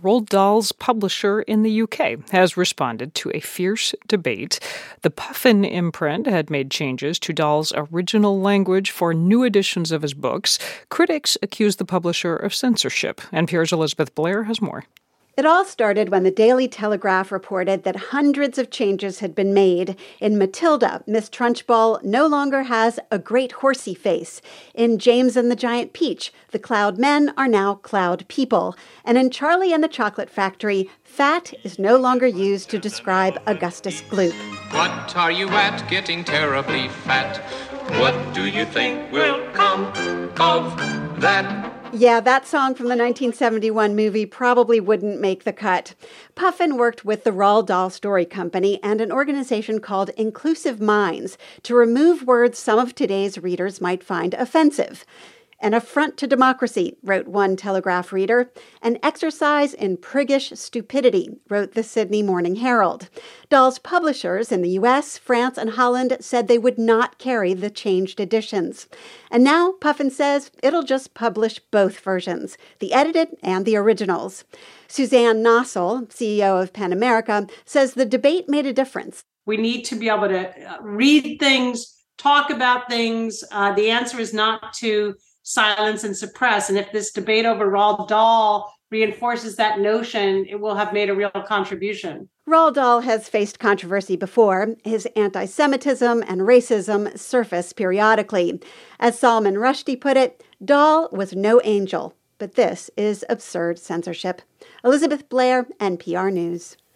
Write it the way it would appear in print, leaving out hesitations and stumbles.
Roald Dahl's publisher in the UK has responded to a fierce debate. The Puffin imprint had made changes to Dahl's original language for new editions of his books. Critics accuse the publisher of censorship. NPR's Elizabeth Blair has more. It all started when the Daily Telegraph reported that hundreds of changes had been made. In Matilda, Miss Trunchbull no longer has a great horsey face. In James and the Giant Peach, the Cloud Men are now Cloud People. And in Charlie and the Chocolate Factory, fat is no longer used to describe Augustus Gloop. What are you at, getting terribly fat? What do you think will come of that? Yeah, that song from the 1971 movie probably wouldn't make the cut. Puffin worked with the Roald Dahl Story Company and an organization called Inclusive Minds to remove words some of today's readers might find offensive. An affront to democracy, wrote one Telegraph reader. An exercise in priggish stupidity, wrote the Sydney Morning Herald. Dahl's publishers in the U.S., France, and Holland said they would not carry the changed editions. And now Puffin says it'll just publish both versions, the edited and the originals. Suzanne Nossel, CEO of PEN America, says the debate made a difference. We need to be able to read things, talk about things. The answer is not to silence and suppress. And if this debate over Roald Dahl reinforces that notion, it will have made a real contribution. Roald Dahl has faced controversy before. His anti-Semitism and racism surface periodically. As Salman Rushdie put it, Dahl was no angel, but this is absurd censorship. Elizabeth Blair, NPR News.